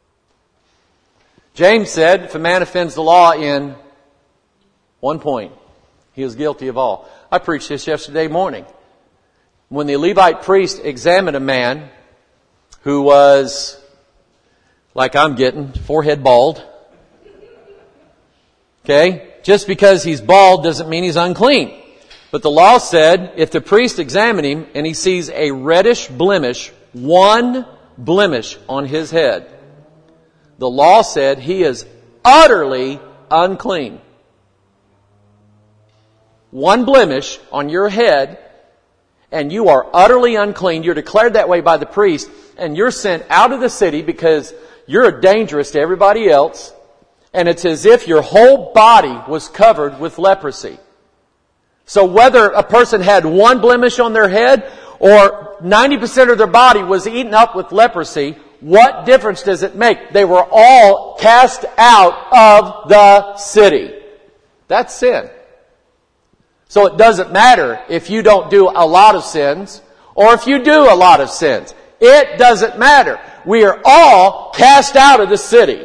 James said, if a man offends the law in one point, he is guilty of all. I preached this yesterday morning. When the Levite priest examined a man who was, like I'm getting, forehead bald, Okay? Just because he's bald doesn't mean he's unclean. But the law said, if the priest examine him and he sees a reddish blemish, one blemish on his head, the law said he is utterly unclean. One blemish on your head, and you are utterly unclean. You're declared that way by the priest, and you're sent out of the city because you're dangerous to everybody else, and it's as if your whole body was covered with leprosy. So whether a person had one blemish on their head or ninety percent of their body was eaten up with leprosy, what difference does it make? They were all cast out of the city. That's sin. So it doesn't matter if you don't do a lot of sins or if you do a lot of sins. It doesn't matter. We are all cast out of the city.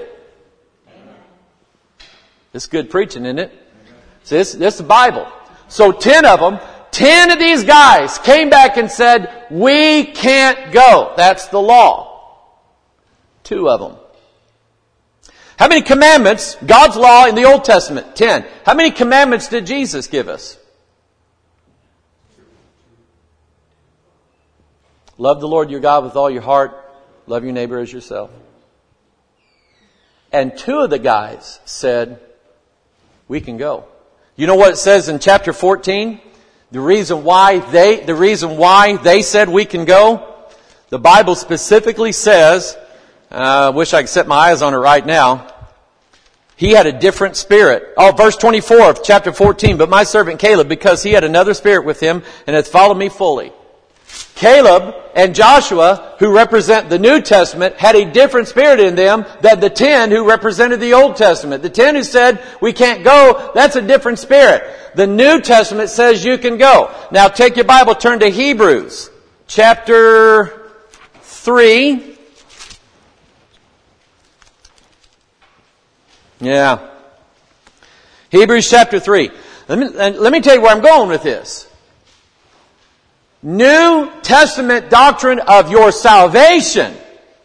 This is good preaching, isn't it? So this, this is the Bible. So ten of them, ten of these guys came back and said, we can't go. That's the law. Two of them. How many commandments, God's law in the Old Testament? Ten. How many commandments did Jesus give us? Love the Lord your God with all your heart. Love your neighbor as yourself. And two of the guys said, we can go. You know what it says in chapter fourteen? The reason why they, the reason why they said we can go? The Bible specifically says, I uh, wish I could set my eyes on it right now. He had a different spirit. Oh, verse twenty-four of chapter fourteen. But my servant Caleb, because he had another spirit with him and hath followed me fully. Caleb and Joshua, who represent the New Testament, had a different spirit in them than the ten who represented the Old Testament. The ten who said, we can't go, that's a different spirit. The New Testament says you can go. Now take your Bible, turn to Hebrews, chapter three. Yeah. Hebrews chapter three. Let me, let me tell you where I'm going with this. New Testament doctrine of your salvation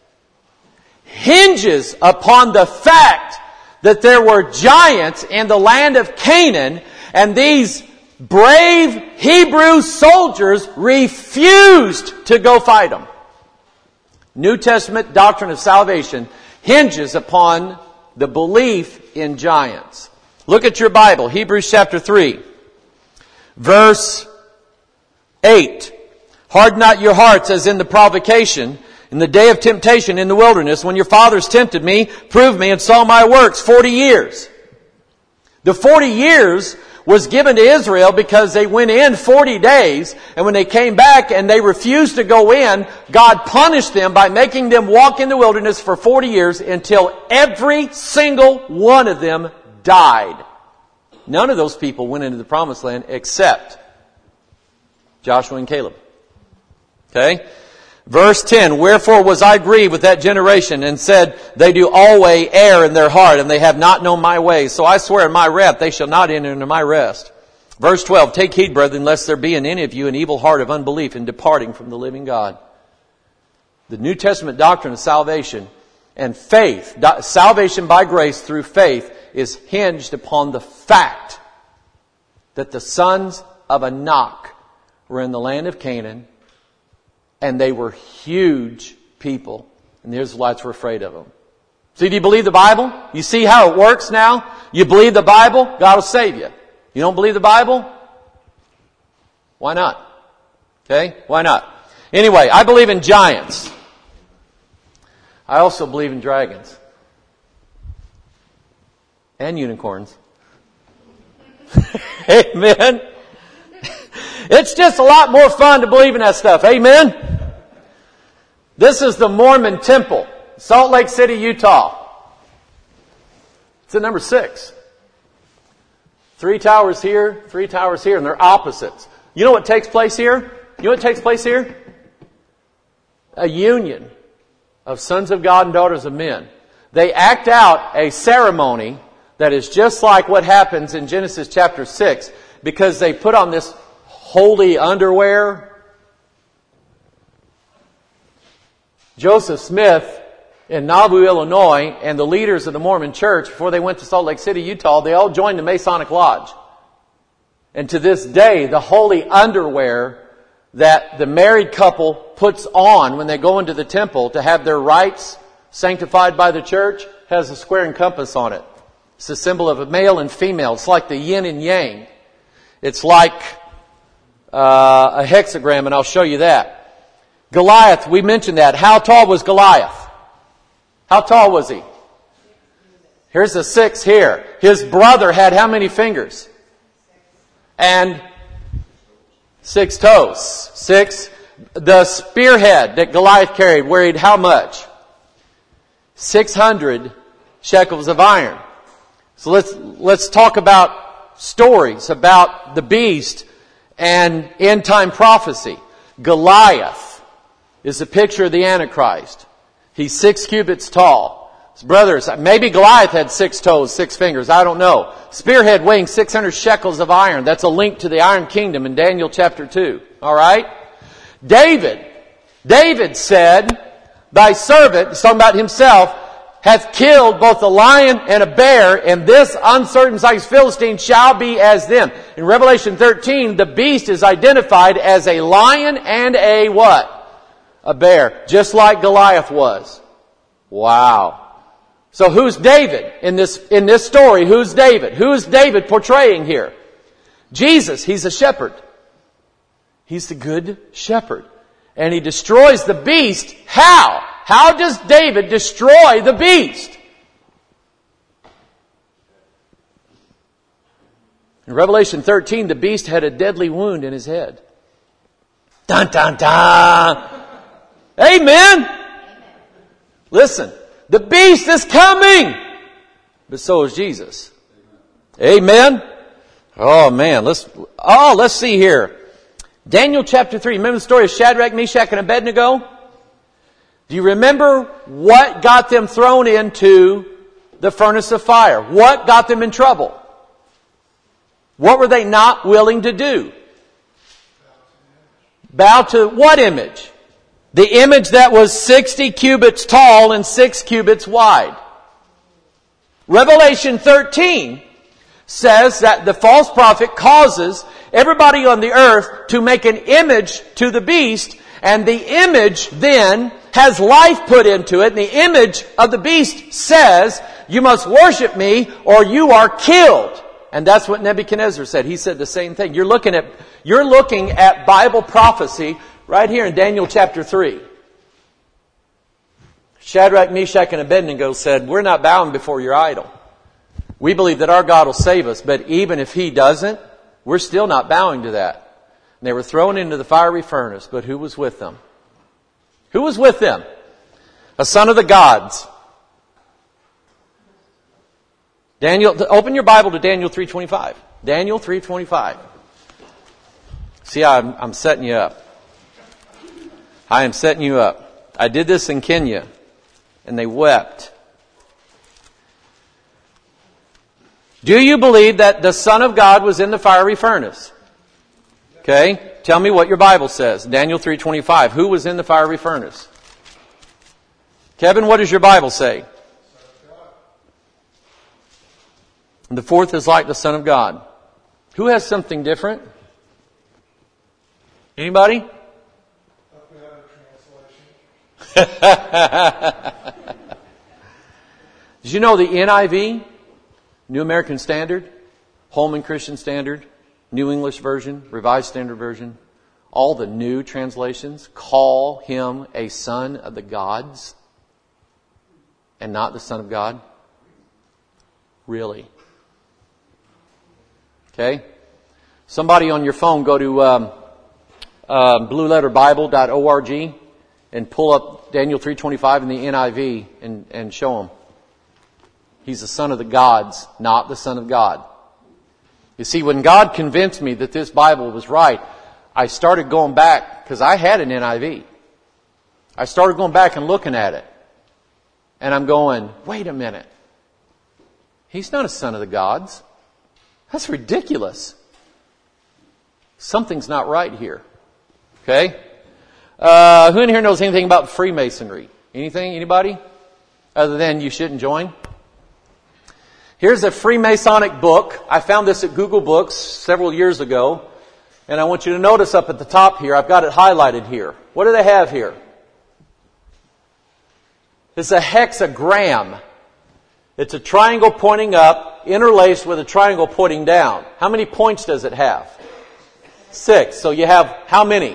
hinges upon the fact that there were giants in the land of Canaan, and these brave Hebrew soldiers refused to go fight them. New Testament doctrine of salvation hinges upon the belief in giants. Look at your Bible, Hebrews chapter three, verse eight. Harden not your hearts as in the provocation, in the day of temptation in the wilderness, when your fathers tempted me, proved me, and saw my works forty years. The forty years was given to Israel because they went in forty days, and when they came back and they refused to go in, God punished them by making them walk in the wilderness for forty years until every single one of them died. None of those people went into the promised land except Joshua and Caleb. Okay? Verse ten, wherefore was I grieved with that generation and said, they do always err in their heart, and they have not known my ways. So I swear in my wrath, they shall not enter into my rest. Verse twelve, take heed, brethren, lest there be in any of you an evil heart of unbelief in departing from the living God. The New Testament doctrine of salvation and faith, salvation by grace through faith, is hinged upon the fact that the sons of Anak were in the land of Canaan, and they were huge people, and the Israelites were afraid of them. See, do you believe the Bible? You see how it works now? You believe the Bible, God will save you. You don't believe the Bible? Why not? Okay? Why not? Anyway, I believe in giants. I also believe in dragons. And unicorns. Amen. It's just a lot more fun to believe in that stuff. Amen. This is the Mormon Temple, Salt Lake City, Utah. It's at number six. Three towers here, three towers here, and they're opposites. You know what takes place here? You know what takes place here? A union of sons of God and daughters of men. They act out a ceremony that is just like what happens in Genesis chapter six, because they put on this holy underwear. Joseph Smith in Nauvoo, Illinois, and the leaders of the Mormon Church, before they went to Salt Lake City, Utah, they all joined the Masonic Lodge. And to this day, the holy underwear that the married couple puts on when they go into the temple to have their rites sanctified by the church has a square and compass on it. It's a symbol of a male and female. It's like the yin and yang. It's like uh, a hexagram, and I'll show you that. Goliath, we mentioned that. How tall was Goliath? How tall was he? Here's a six here. His brother had how many fingers? And six toes. Six. The spearhead that Goliath carried weighed how much? six hundred shekels of iron. So let's, let's talk about stories about the beast and end time prophecy. Goliath is a picture of the Antichrist. He's six cubits tall. His brothers, maybe Goliath had six toes, six fingers, I don't know. Spearhead weighing six hundred shekels of iron. That's a link to the Iron Kingdom in Daniel chapter two. Alright? David. David said, thy servant, he's talking about himself, hath killed both a lion and a bear, and this uncircumcised Philistine shall be as them. In Revelation thirteen, the beast is identified as a lion and a what? A bear. Just like Goliath was. Wow. So who's David in this, in this story? Who's David? Who's David portraying here? Jesus. He's a shepherd. He's the good shepherd. And he destroys the beast. How? How does David destroy the beast? In Revelation thirteen, the beast had a deadly wound in his head. Dun, dun, dun. Amen. Listen, the beast is coming. But so is Jesus. Amen. Oh man, let's, oh, let's see here. Daniel chapter three. Remember the story of Shadrach, Meshach, and Abednego? Do you remember what got them thrown into the furnace of fire? What got them in trouble? What were they not willing to do? Bow to what image? The image that was sixty cubits tall and six cubits wide. Revelation thirteen says that the false prophet causes everybody on the earth to make an image to the beast, and the image then has life put into it, and the image of the beast says, you must worship me or you are killed. And that's what Nebuchadnezzar said. He said the same thing. You're looking at, you're looking at Bible prophecy right here in Daniel chapter three. Shadrach, Meshach, and Abednego said, we're not bowing before your idol. We believe that our God will save us, but even if He doesn't, we're still not bowing to that. And they were thrown into the fiery furnace, but who was with them? Who was with them? A son of the gods. Daniel, open your Bible to Daniel three twenty-five. Daniel three twenty-five. See, I'm, I'm setting you up. I am setting you up. I did this in Kenya, and they wept. Do you believe that the Son of God was in the fiery furnace? Okay, tell me what your Bible says. Daniel three twenty-five. Who was in the fiery furnace? Kevin, what does your Bible say? And the fourth is like the Son of God. Who has something different? Anybody? Did you know the N I V, New American Standard, Holman Christian Standard, New English Version, Revised Standard Version, all the new translations call Him a son of the gods and not the Son of God? Really? Okay? Somebody on your phone, go to um, uh, blue letter bible dot org and pull up Daniel three twenty-five in the N I V and, and show them. He's the son of the gods, not the Son of God. You see, when God convinced me that this Bible was right, I started going back, because I had an N I V. I started going back and looking at it. And I'm going, wait a minute. He's not a son of the gods. That's ridiculous. Something's not right here. Okay? Uh, who in here knows anything about Freemasonry? Anything? Anybody? other than you shouldn't join? Here's a Freemasonic book. I found this at Google Books several years ago. And I want you to notice up at the top here, I've got it highlighted here. What do they have here? It's a hexagram. It's a triangle pointing up, interlaced with a triangle pointing down. How many points does it have? Six. So you have how many?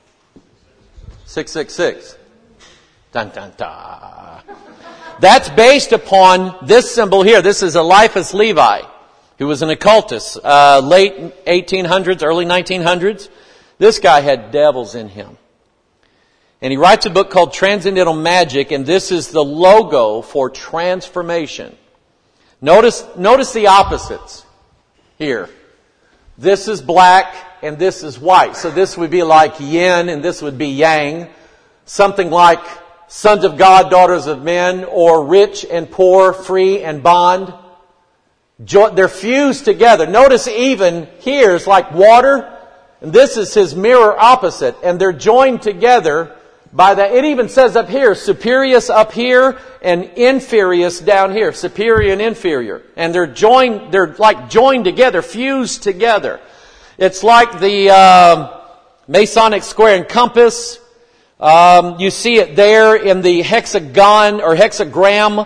Six, six, six. Dun, dun, dun. That's based upon this symbol here. This is Eliphas Levi, who was an occultist, uh, late eighteen hundreds, early nineteen hundreds. This guy had devils in him. And he writes a book called Transcendental Magic, and this is the logo for transformation. Notice, notice the opposites here. This is black and this is white. So this would be like yin and this would be yang. Something like sons of God, daughters of men, or rich and poor, free and bond. They're fused together. Notice even here is like water, and this is his mirror opposite, and they're joined together by that. It even says up here, superius up here and inferius down here, superior and inferior. And they're joined, they're like joined together, fused together. It's like the uh, Masonic square and compass. Um, you see it there in the hexagon or hexagram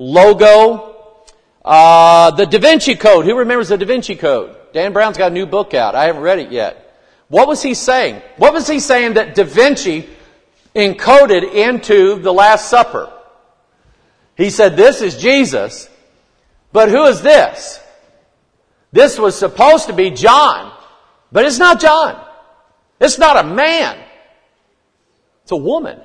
logo. Uh, the Da Vinci Code. Who remembers the Da Vinci Code? Dan Brown's got a new book out. I haven't read it yet. What was he saying? What was he saying that Da Vinci encoded into the Last Supper? He said, this is Jesus, but who is this? This was supposed to be John, but it's not John. It's not a man. It's a woman.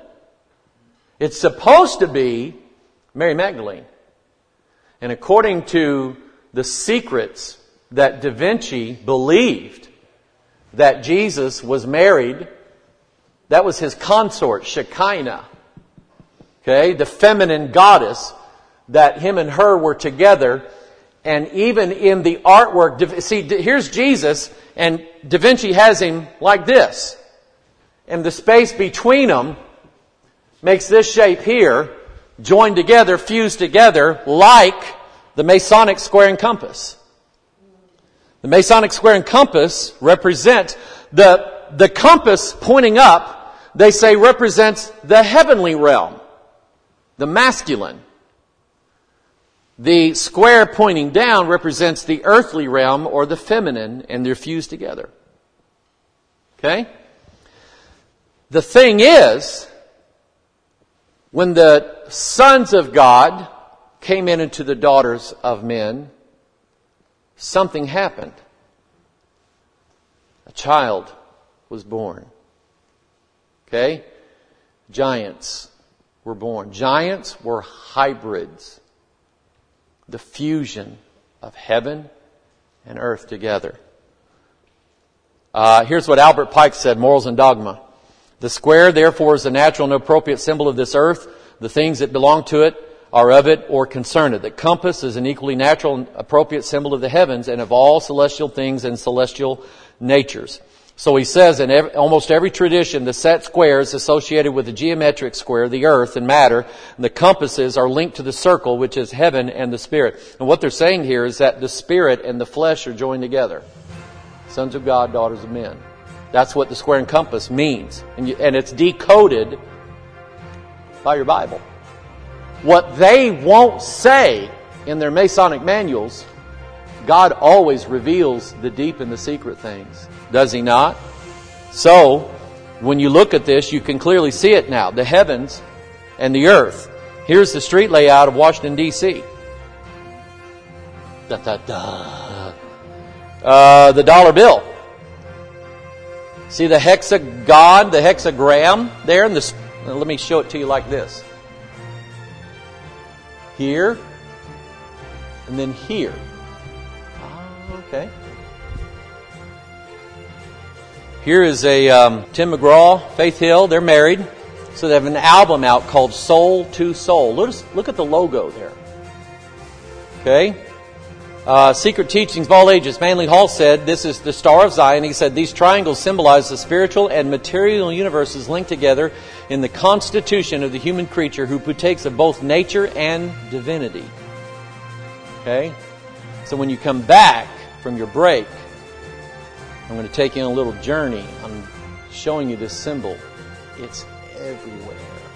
It's supposed to be Mary Magdalene. And according to the secrets that Da Vinci believed that Jesus was married, that was his consort, Shekinah. Okay, the feminine goddess, that him and her were together. And even in the artwork, see, here's Jesus, and Da Vinci has him like this. And the space between them makes this shape here, joined together, fused together, like the Masonic square and compass. The Masonic square and compass represent the, the compass pointing up, they say represents the heavenly realm, the masculine. The square pointing down represents the earthly realm or the feminine, and they're fused together. Okay? The thing is, when the sons of God came in into the daughters of men, something happened. A child was born. Okay? Giants were born. Giants were hybrids. The fusion of heaven and earth together. Uh, here's what Albert Pike said, Morals and Dogma. The square, therefore, is the natural and appropriate symbol of this earth. The things that belong to it are of it or concern it. The compass is an equally natural and appropriate symbol of the heavens and of all celestial things and celestial natures. So he says in every, almost every tradition, the set square is associated with the geometric square, the earth and matter, and the compasses are linked to the circle, which is heaven and the spirit. And what they're saying here is that the spirit and the flesh are joined together. Sons of God, daughters of men. That's what the square and compass means. And, you, and it's decoded by your Bible. What they won't say in their Masonic manuals, God always reveals the deep and the secret things. Does He not? So, when you look at this, you can clearly see it now. The heavens and the earth. Here's the street layout of Washington, D C Da, da, da. Uh, the dollar bill. See the hexagon, the hexagram there? In the, let me show it to you like this. Here, and then here. Ah, okay. Here is a um, Tim McGraw, Faith Hill. They're married. So they have an album out called Soul to Soul. Look, look at the logo there. Okay? Uh, Secret Teachings of All Ages. Manly Hall said, this is the Star of Zion. He said, these triangles symbolize the spiritual and material universes linked together in the constitution of the human creature who partakes of both nature and divinity. Okay? So when you come back from your break, I'm going to take you on a little journey. I'm showing you this symbol. It's everywhere.